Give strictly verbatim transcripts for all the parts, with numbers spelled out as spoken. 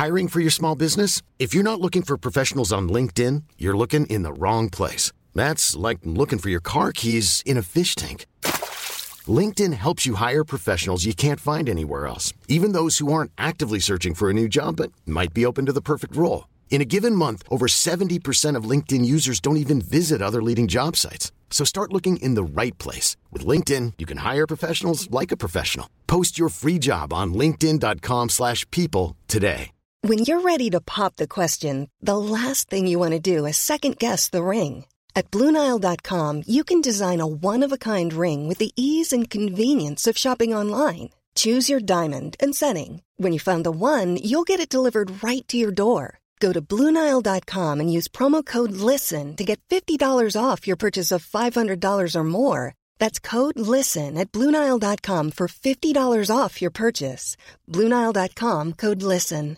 Hiring for your small business? If you're not looking for professionals on LinkedIn, you're looking in the wrong place. That's like looking for your car keys in a fish tank. LinkedIn helps you hire professionals you can't find anywhere else, even those who aren't actively searching for a new job but might be open to the perfect role. In a given month, over seventy percent of LinkedIn users don't even visit other leading job sites. So start looking in the right place. With LinkedIn, you can hire professionals like a professional. Post your free job on linkedin.com slash people today. When you're ready to pop the question, the last thing you want to do is second-guess the ring. At Blue Nile dot com, you can design a one-of-a-kind ring with the ease and convenience of shopping online. Choose your diamond and setting. When you find the one, you'll get it delivered right to your door. Go to Blue Nile dot com and use promo code LISTEN to get fifty dollars off your purchase of five hundred dollars or more. That's code LISTEN at Blue Nile dot com for fifty dollars off your purchase. Blue Nile dot com, code LISTEN.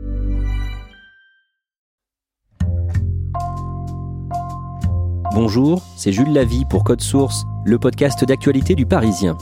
Bonjour, c'est Jules Lavie pour Code Source, le podcast d'actualité du Parisien.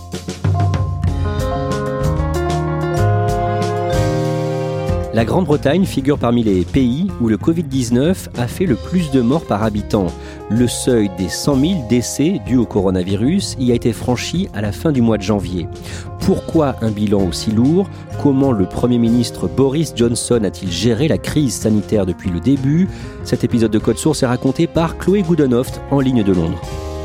La Grande-Bretagne figure parmi les pays où le covid dix-neuf a fait le plus de morts par habitant. Le seuil des cent mille décès dus au coronavirus y a été franchi à la fin du mois de janvier. Pourquoi un bilan aussi lourd ? Comment le Premier ministre Boris Johnson a-t-il géré la crise sanitaire depuis le début ? Cet épisode de Code Source est raconté par Chloé Goodenhoft en ligne de Londres.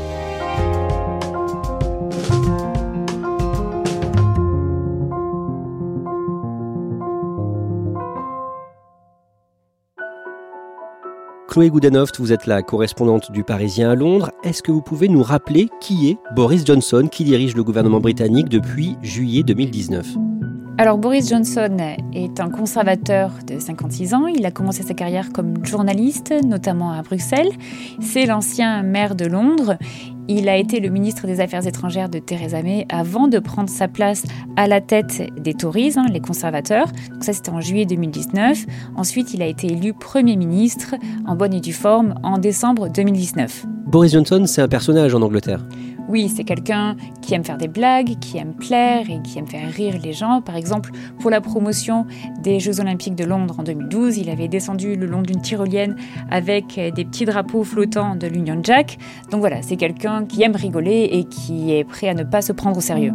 Chloé Goodenhoft, vous êtes la correspondante du Parisien à Londres. Est-ce que vous pouvez nous rappeler qui est Boris Johnson, qui dirige le gouvernement britannique depuis juillet deux mille dix-neuf ? Alors Boris Johnson est un conservateur de cinquante-six ans. Il a commencé sa carrière comme journaliste, notamment à Bruxelles. C'est l'ancien maire de Londres. Il a été le ministre des Affaires étrangères de Theresa May avant de prendre sa place à la tête des Tories, hein, les conservateurs. Donc ça, c'était en juillet deux mille dix-neuf. Ensuite, il a été élu Premier ministre en bonne et due forme en décembre deux mille dix-neuf. Boris Johnson, c'est un personnage en Angleterre. Oui, c'est quelqu'un qui aime faire des blagues, qui aime plaire et qui aime faire rire les gens. Par exemple, pour la promotion des Jeux Olympiques de Londres en deux mille douze, il avait descendu le long d'une tyrolienne avec des petits drapeaux flottants de l'Union Jack. Donc voilà, c'est quelqu'un qui aime rigoler et qui est prêt à ne pas se prendre au sérieux.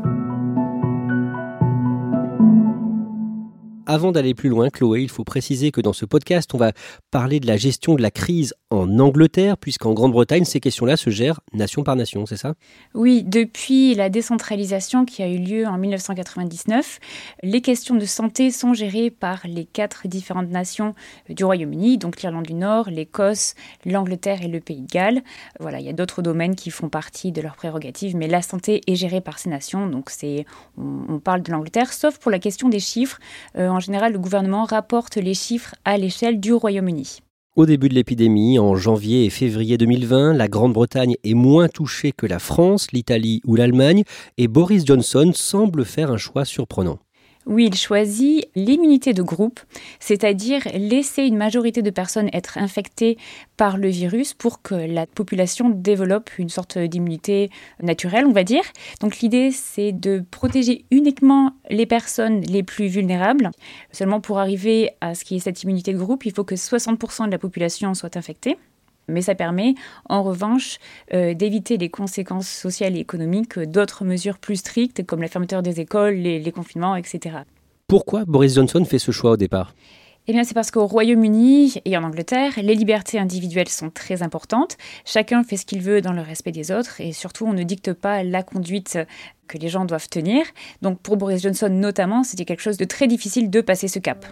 Avant d'aller plus loin, Chloé, il faut préciser que dans ce podcast, on va parler de la gestion de la crise en Angleterre, puisqu'en Grande-Bretagne, ces questions-là se gèrent nation par nation, c'est ça ? Oui, depuis la décentralisation qui a eu lieu en dix-neuf cent quatre-vingt-dix-neuf, les questions de santé sont gérées par les quatre différentes nations du Royaume-Uni, donc l'Irlande du Nord, l'Écosse, l'Angleterre et le Pays de Galles. Voilà, il y a d'autres domaines qui font partie de leurs prérogatives, mais la santé est gérée par ces nations, donc c'est, on, on parle de l'Angleterre, sauf pour la question des chiffres. Euh, En général, le gouvernement rapporte les chiffres à l'échelle du Royaume-Uni. Au début de l'épidémie, en janvier et février deux mille vingt, la Grande-Bretagne est moins touchée que la France, l'Italie ou l'Allemagne, et Boris Johnson semble faire un choix surprenant. Oui, il choisit l'immunité de groupe, c'est-à-dire laisser une majorité de personnes être infectées par le virus pour que la population développe une sorte d'immunité naturelle, on va dire. Donc l'idée, c'est de protéger uniquement les personnes les plus vulnérables. Seulement pour arriver à ce qui est cette immunité de groupe, il faut que soixante pour cent de la population soit infectée. Mais ça permet, en revanche, euh, d'éviter les conséquences sociales et économiques d'autres mesures plus strictes, comme la fermeture des écoles, les, les confinements, et cetera. Pourquoi Boris Johnson fait ce choix au départ ? Eh bien, c'est parce qu'au Royaume-Uni et en Angleterre, les libertés individuelles sont très importantes. Chacun fait ce qu'il veut dans le respect des autres et surtout, on ne dicte pas la conduite que les gens doivent tenir. Donc, pour Boris Johnson notamment, c'était quelque chose de très difficile de passer ce cap.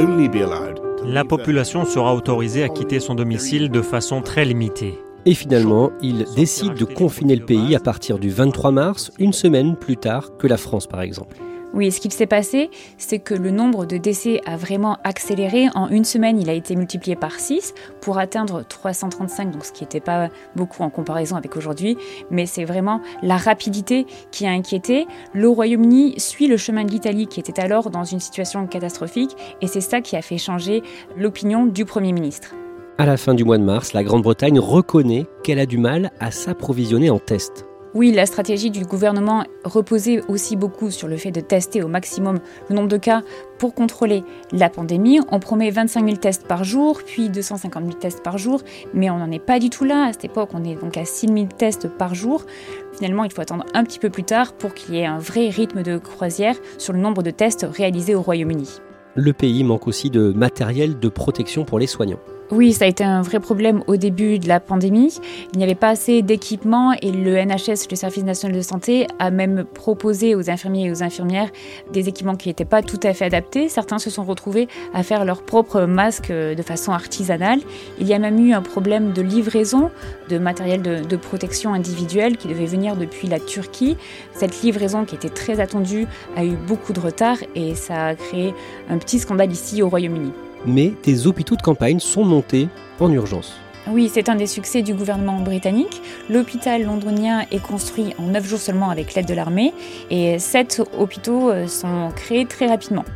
La population sera autorisée à quitter son domicile de façon très limitée. Et finalement, il décide de confiner le pays à partir du vingt-trois mars, une semaine plus tard que la France par exemple. Oui, ce qu'il s'est passé, c'est que le nombre de décès a vraiment accéléré. En une semaine, il a été multiplié par six pour atteindre trois cent trente-cinq, donc ce qui n'était pas beaucoup en comparaison avec aujourd'hui. Mais c'est vraiment la rapidité qui a inquiété. Le Royaume-Uni suit le chemin de l'Italie qui était alors dans une situation catastrophique et c'est ça qui a fait changer l'opinion du Premier ministre. À la fin du mois de mars, la Grande-Bretagne reconnaît qu'elle a du mal à s'approvisionner en tests. Oui, la stratégie du gouvernement reposait aussi beaucoup sur le fait de tester au maximum le nombre de cas pour contrôler la pandémie. On promet vingt-cinq mille tests par jour, puis deux cent cinquante mille tests par jour, mais on n'en est pas du tout là. À cette époque, on est donc à six mille tests par jour. Finalement, il faut attendre un petit peu plus tard pour qu'il y ait un vrai rythme de croisière sur le nombre de tests réalisés au Royaume-Uni. Le pays manque aussi de matériel de protection pour les soignants. Oui, ça a été un vrai problème au début de la pandémie. Il n'y avait pas assez d'équipements et le N H S, le Service national de santé, a même proposé aux infirmiers et aux infirmières des équipements qui n'étaient pas tout à fait adaptés. Certains se sont retrouvés à faire leurs propres masques de façon artisanale. Il y a même eu un problème de livraison de matériel de, de protection individuelle qui devait venir depuis la Turquie. Cette livraison, qui était très attendue, a eu beaucoup de retard et ça a créé un petit scandale ici au Royaume-Uni. Mais des hôpitaux de campagne sont montés en urgence. Oui, c'est un des succès du gouvernement britannique. L'hôpital londonien est construit en neuf jours seulement avec l'aide de l'armée et sept hôpitaux sont créés très rapidement.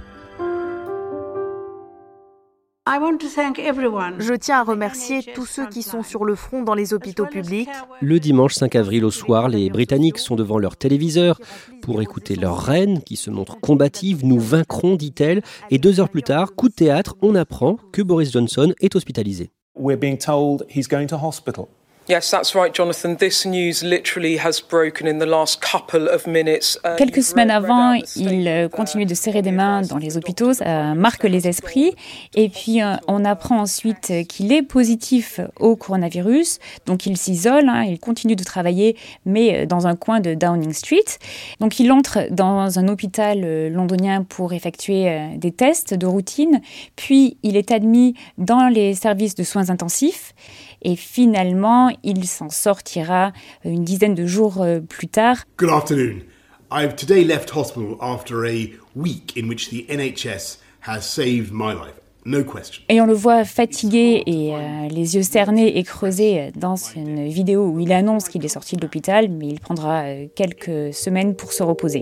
Je tiens à remercier tous ceux qui sont sur le front dans les hôpitaux publics. Le dimanche cinq avril au soir, les Britanniques sont devant leur téléviseur pour écouter leur reine qui se montre combative. Nous vaincrons, dit-elle. Et deux heures plus tard, coup de théâtre, on apprend que Boris Johnson est hospitalisé. We're being told he's going to hospital. Yes, that's right, Jonathan. This news literally has broken in the last couple of minutes. Uh, Quelques semaines avant, il continue de serrer des mains dans les hôpitaux, ça marque les esprits. Et puis, euh, on apprend ensuite qu'il est positif au coronavirus. Donc, il s'isole, hein, il continue de travailler, mais dans un coin de Downing Street. Donc, il entre dans un hôpital londonien pour effectuer des tests de routine. Puis, il est admis dans les services de soins intensifs. Et finalement, il s'en sortira une dizaine de jours plus tard. Good afternoon. I've today left hospital after a week in which the N H S has saved my life. No question. Et on le voit fatigué et euh, les yeux cernés et creusés dans une vidéo où il annonce qu'il est sorti de l'hôpital, mais il prendra euh, quelques semaines pour se reposer.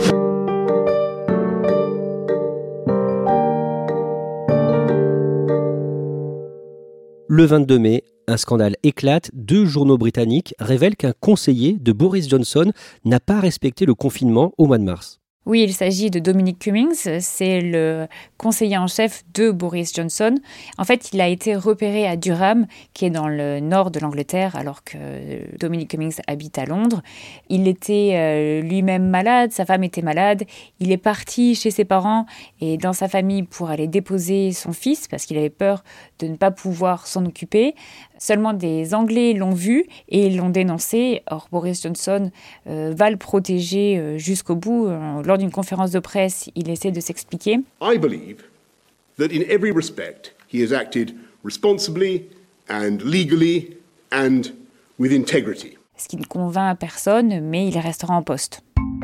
Le vingt-deux mai, un scandale éclate. Deux journaux britanniques révèlent qu'un conseiller de Boris Johnson n'a pas respecté le confinement au mois de mars. Oui, il s'agit de Dominic Cummings, c'est le conseiller en chef de Boris Johnson. En fait, il a été repéré à Durham, qui est dans le nord de l'Angleterre, alors que Dominic Cummings habite à Londres. Il était lui-même malade, sa femme était malade. Il est parti chez ses parents et dans sa famille pour aller déposer son fils, parce qu'il avait peur de ne pas pouvoir s'en occuper. Seulement des Anglais l'ont vu et l'ont dénoncé. Or, Boris Johnson euh, va le protéger euh, jusqu'au bout. Euh, lors d'une conférence de presse, il essaie de s'expliquer. I believe that in every respect, he has acted responsibly and legally and with integrity. Ce qui ne convainc personne, mais il restera en poste.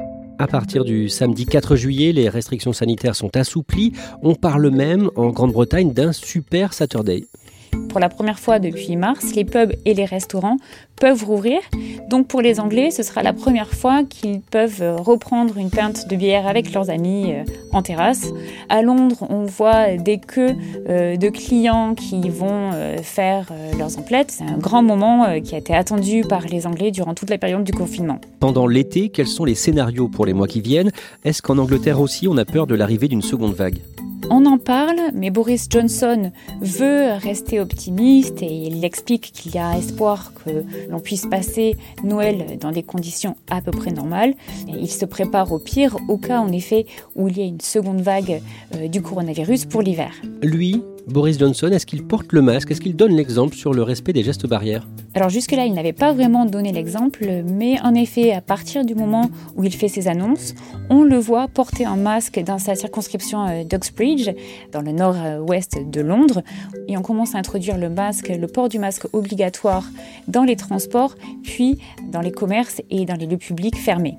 À partir du samedi quatre juillet, les restrictions sanitaires sont assouplies. On parle même en Grande-Bretagne d'un super Saturday. Pour la première fois depuis mars, les pubs et les restaurants peuvent rouvrir. Donc pour les Anglais, ce sera la première fois qu'ils peuvent reprendre une pinte de bière avec leurs amis en terrasse. À Londres, on voit des queues de clients qui vont faire leurs emplettes. C'est un grand moment qui a été attendu par les Anglais durant toute la période du confinement. Pendant l'été, quels sont les scénarios pour les mois qui viennent ? Est-ce qu'en Angleterre aussi, on a peur de l'arrivée d'une seconde vague ? On en parle, mais Boris Johnson veut rester optimiste et il explique qu'il y a espoir que l'on puisse passer Noël dans des conditions à peu près normales. Et il se prépare au pire, au cas en effet où il y a une seconde vague euh, du coronavirus pour l'hiver. Lui, Boris Johnson, est-ce qu'il porte le masque ? Est-ce qu'il donne l'exemple sur le respect des gestes barrières ? Alors jusque-là, il n'avait pas vraiment donné l'exemple, mais en effet, à partir du moment où il fait ses annonces, on le voit porter un masque dans sa circonscription d'Uxbridge, dans le nord-ouest de Londres, et on commence à introduire le masque, le port du masque obligatoire dans les transports, puis dans les commerces et dans les lieux publics fermés.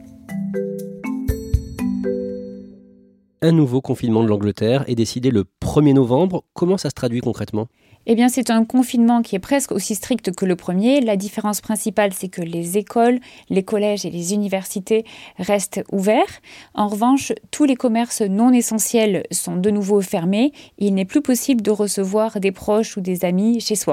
Un nouveau confinement de l'Angleterre est décidé le premier novembre. Comment ça se traduit concrètement ? Eh bien, c'est un confinement qui est presque aussi strict que le premier. La différence principale, c'est que les écoles, les collèges et les universités restent ouverts. En revanche, tous les commerces non essentiels sont de nouveau fermés. Il n'est plus possible de recevoir des proches ou des amis chez soi.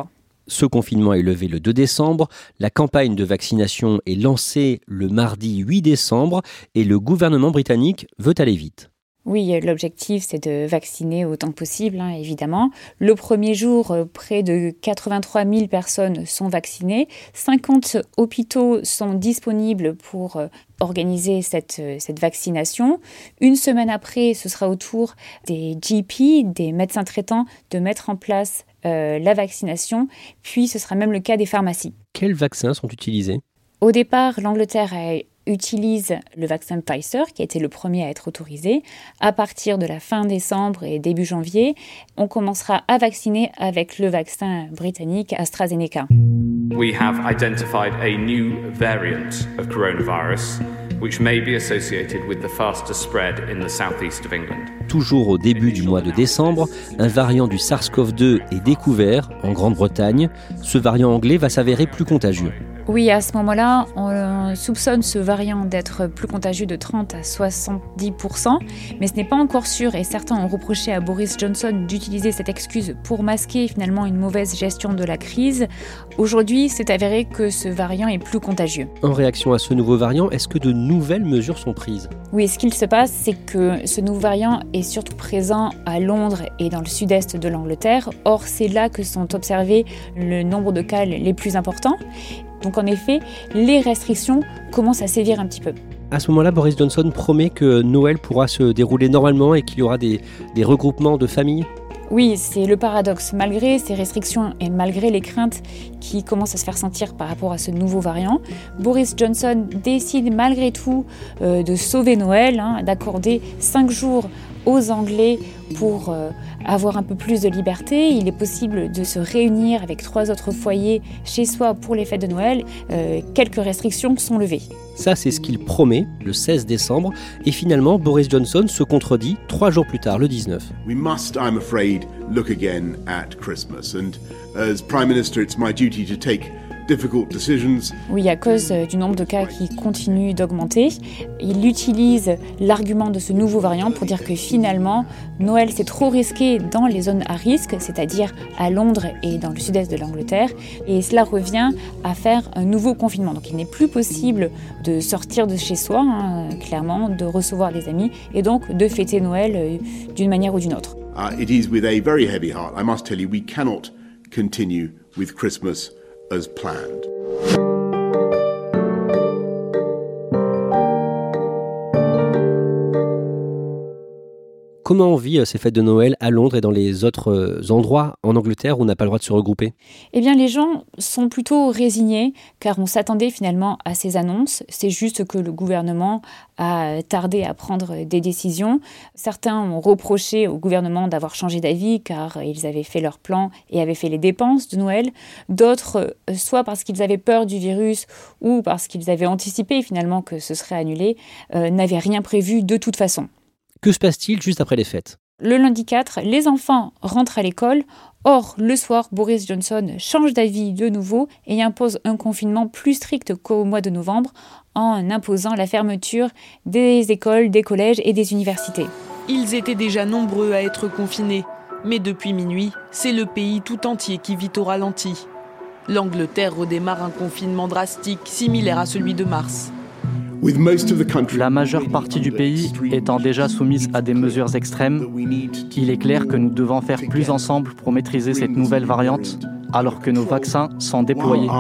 Ce confinement est levé le deux décembre, la campagne de vaccination est lancée le mardi huit décembre et le gouvernement britannique veut aller vite. Oui, l'objectif, c'est de vacciner autant que possible, hein, évidemment. Le premier jour, près de quatre-vingt-trois mille personnes sont vaccinées. cinquante hôpitaux sont disponibles pour organiser cette, cette vaccination. Une semaine après, ce sera au tour des G P, des médecins traitants, de mettre en place euh, la vaccination. Puis, ce sera même le cas des pharmacies. Quels vaccins sont utilisés ? Au départ, l'Angleterre a utilise le vaccin Pfizer, qui a été le premier à être autorisé. À partir de la fin décembre et début janvier, on commencera à vacciner avec le vaccin britannique AstraZeneca. We have identified a new variant of coronavirus, which may be associated with the faster spread in the southeast of England. Toujours au début du mois de décembre, un variant du SARS-C o V deux est découvert en Grande-Bretagne. Ce variant anglais va s'avérer plus contagieux. Oui, à ce moment-là, on soupçonne ce variant d'être plus contagieux de trente à soixante-dix pour cent, mais ce n'est pas encore sûr et certains ont reproché à Boris Johnson d'utiliser cette excuse pour masquer finalement une mauvaise gestion de la crise. Aujourd'hui, c'est avéré que ce variant est plus contagieux. En réaction à ce nouveau variant, est-ce que de nouvelles mesures sont prises ? Oui, ce qu'il se passe, c'est que ce nouveau variant est surtout présent à Londres et dans le sud-est de l'Angleterre. Or, c'est là que sont observés le nombre de cas les plus importants. Donc en effet, les restrictions commencent à sévir un petit peu. À ce moment-là, Boris Johnson promet que Noël pourra se dérouler normalement et qu'il y aura des, des regroupements de familles ? Oui, c'est le paradoxe. Malgré ces restrictions et malgré les craintes qui commencent à se faire sentir par rapport à ce nouveau variant, Boris Johnson décide malgré tout euh, de sauver Noël, hein, d'accorder cinq jours aux Anglais pour euh, avoir un peu plus de liberté. Il est possible de se réunir avec trois autres foyers chez soi pour les fêtes de Noël. Euh, quelques restrictions sont levées. Ça, c'est ce qu'il promet le seize décembre. Et finalement, Boris Johnson se contredit trois jours plus tard, le dix-neuf. We must, I'm afraid, look again at Christmas. And as Prime Minister, it's my duty to take difficult decisions. Oui, à cause du nombre de cas qui continue d'augmenter, il utilise l'argument de ce nouveau variant pour dire que finalement, Noël c'est trop risqué dans les zones à risque, c'est-à-dire à Londres et dans le sud-est de l'Angleterre, et cela revient à faire un nouveau confinement. Donc il n'est plus possible de sortir de chez soi, hein, clairement, de recevoir des amis, et donc de fêter Noël euh, d'une manière ou d'une autre. Uh, it is with a very heavy heart, I must tell you, we cannot continue with Christmas as planned. Comment on vit ces fêtes de Noël à Londres et dans les autres endroits en Angleterre où on n'a pas le droit de se regrouper ? Eh bien, les gens sont plutôt résignés car on s'attendait finalement à ces annonces. C'est juste que le gouvernement a tardé à prendre des décisions. Certains ont reproché au gouvernement d'avoir changé d'avis car ils avaient fait leur plan et avaient fait les dépenses de Noël. D'autres, soit parce qu'ils avaient peur du virus ou parce qu'ils avaient anticipé finalement que ce serait annulé, euh, n'avaient rien prévu de toute façon. Que se passe-t-il juste après les fêtes ? Le lundi quatre, les enfants rentrent à l'école. Or, le soir, Boris Johnson change d'avis de nouveau et impose un confinement plus strict qu'au mois de novembre en imposant la fermeture des écoles, des collèges et des universités. Ils étaient déjà nombreux à être confinés. Mais depuis minuit, c'est le pays tout entier qui vit au ralenti. L'Angleterre redémarre un confinement drastique similaire à celui de mars. La majeure partie du pays étant déjà soumise à des mesures extrêmes, il est clair que nous devons faire plus ensemble pour maîtriser cette nouvelle variante, alors que nos vaccins sont déployés.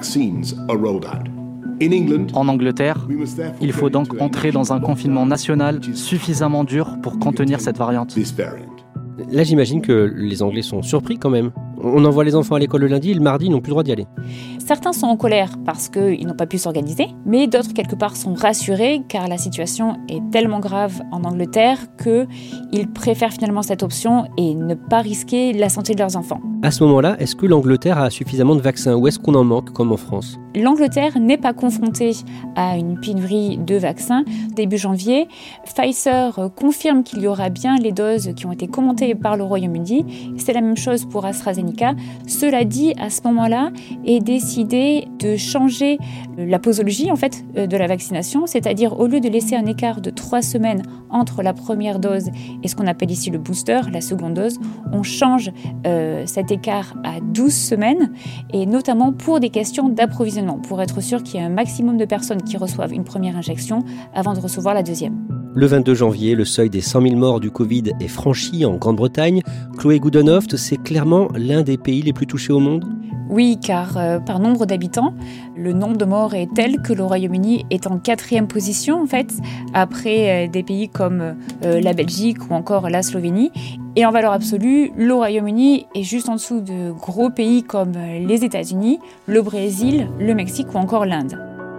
En Angleterre, il faut donc entrer dans un confinement national suffisamment dur pour contenir cette variante. Là, j'imagine que les Anglais sont surpris quand même. On envoie les enfants à l'école le lundi et le mardi, ils n'ont plus le droit d'y aller. Certains sont en colère parce qu'ils n'ont pas pu s'organiser, mais d'autres, quelque part, sont rassurés car la situation est tellement grave en Angleterre qu'ils préfèrent finalement cette option et ne pas risquer la santé de leurs enfants. À ce moment-là, est-ce que l'Angleterre a suffisamment de vaccins ou est-ce qu'on en manque comme en France ? L'Angleterre n'est pas confrontée à une pénurie de vaccins. Début janvier, Pfizer confirme qu'il y aura bien les doses qui ont été commandées par le Royaume-Uni. C'est la même chose pour AstraZeneca. Cela dit, à ce moment-là, est décidé de changer la posologie en fait, de la vaccination, c'est-à-dire au lieu de laisser un écart de trois semaines entre la première dose et ce qu'on appelle ici le booster, la seconde dose, on change euh, cet écart à douze semaines, et notamment pour des questions d'approvisionnement, pour être sûr qu'il y ait un maximum de personnes qui reçoivent une première injection avant de recevoir la deuxième. Le vingt-deux janvier, le seuil des cent mille morts du Covid est franchi en Grande-Bretagne. Chloé Goodenhoft, c'est clairement l'un des pays les plus touchés au monde ? Oui, car euh, par nombre d'habitants, le nombre de morts est tel que le Royaume-Uni est en quatrième position, en fait, après euh, des pays comme euh, la Belgique ou encore la Slovénie. Et en valeur absolue, le Royaume-Uni est juste en dessous de gros pays comme les États-Unis, le Brésil, le Mexique ou encore l'Inde.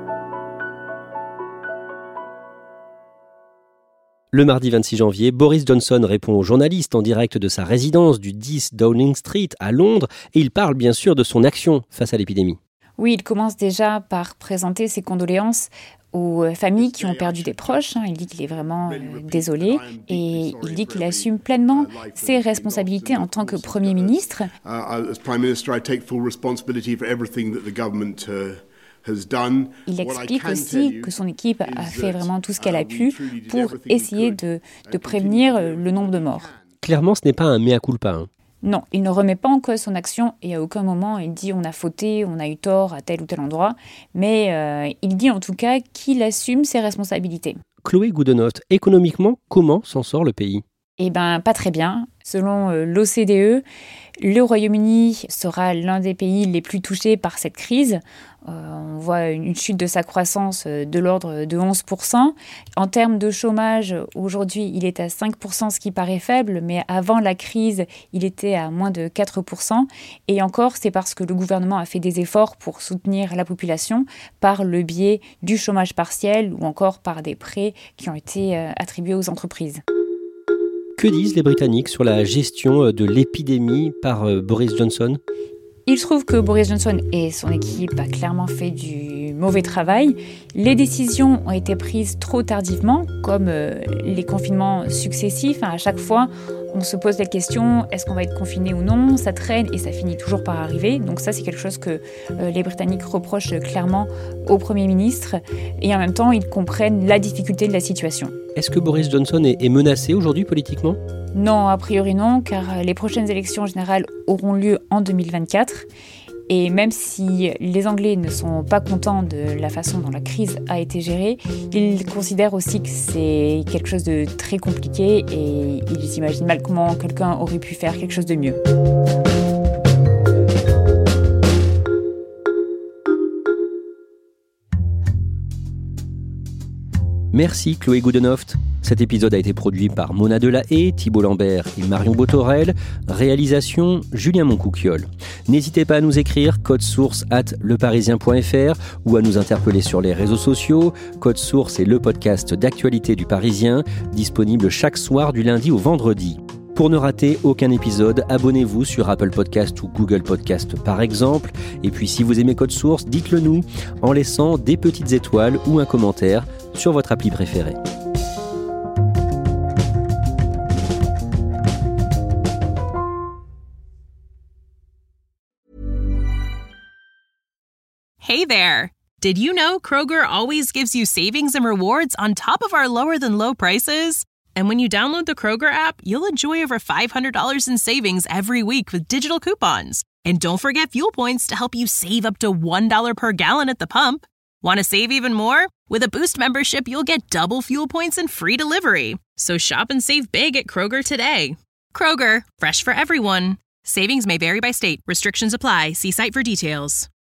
Le mardi vingt-six janvier, Boris Johnson répond aux journalistes en direct de sa résidence du dix Downing Street à Londres et il parle bien sûr de son action face à l'épidémie. Oui, il commence déjà par présenter ses condoléances aux familles qui ont perdu des proches. Il dit qu'il est vraiment euh, désolé et il dit qu'il assume pleinement ses responsabilités en tant que Premier ministre. Il explique aussi que son équipe a fait vraiment tout ce qu'elle a pu pour essayer de, de prévenir le nombre de morts. Clairement, ce n'est pas un mea culpa. Hein. Non, il ne remet pas en cause son action et à aucun moment il dit on a fauté, on a eu tort à tel ou tel endroit, mais euh, il dit en tout cas qu'il assume ses responsabilités. Chloé Goodenhoft, économiquement, comment s'en sort le pays ? Eh bien, pas très bien. Selon euh, l'O C D E, le Royaume-Uni sera l'un des pays les plus touchés par cette crise. Euh, on voit une chute de sa croissance de l'ordre de onze pour cent. En termes de chômage, aujourd'hui, il est à cinq pour cent, ce qui paraît faible, mais avant la crise, il était à moins de quatre pour cent. Et encore, c'est parce que le gouvernement a fait des efforts pour soutenir la population par le biais du chômage partiel ou encore par des prêts qui ont été attribués aux entreprises. Que disent les Britanniques sur la gestion de l'épidémie par Boris Johnson ? Il trouve que Boris Johnson et son équipe a clairement fait du mauvais travail. Les décisions ont été prises trop tardivement, comme euh, les confinements successifs. Hein, à chaque fois, on se pose la question, est-ce qu'on va être confiné ou non ? Ça traîne et ça finit toujours par arriver. Donc ça, c'est quelque chose que euh, les Britanniques reprochent clairement au Premier ministre. Et en même temps, ils comprennent la difficulté de la situation. Est-ce que Boris Johnson est, est menacé aujourd'hui politiquement ? Non, a priori non, car les prochaines élections générales auront lieu en deux mille vingt-quatre. Et même si les Anglais ne sont pas contents de la façon dont la crise a été gérée, ils considèrent aussi que c'est quelque chose de très compliqué et ils imaginent mal comment quelqu'un aurait pu faire quelque chose de mieux. Merci Chloé Goodenhoft. Cet épisode a été produit par Mona Delahaye, Thibault Lambert et Marion Botorel. Réalisation, Julien Moncouquiol. N'hésitez pas à nous écrire code source arobase leparisien point fr ou à nous interpeller sur les réseaux sociaux. Code Source est le podcast d'actualité du Parisien, disponible chaque soir du lundi au vendredi. Pour ne rater aucun épisode, abonnez-vous sur Apple Podcast ou Google Podcast par exemple. Et puis si vous aimez Code Source, dites-le nous en laissant des petites étoiles ou un commentaire sur votre appli préférée. Hey there! Did you know Kroger always gives you savings and rewards on top of our lower-than-low prices? And when you download the Kroger app, you'll enjoy over five hundred dollars in savings every week with digital coupons. And don't forget fuel points to help you save up to one dollar per gallon at the pump. Want to save even more? With a Boost membership, you'll get double fuel points and free delivery. So shop and save big at Kroger today. Kroger, fresh for everyone. Savings may vary by state. Restrictions apply. See site for details.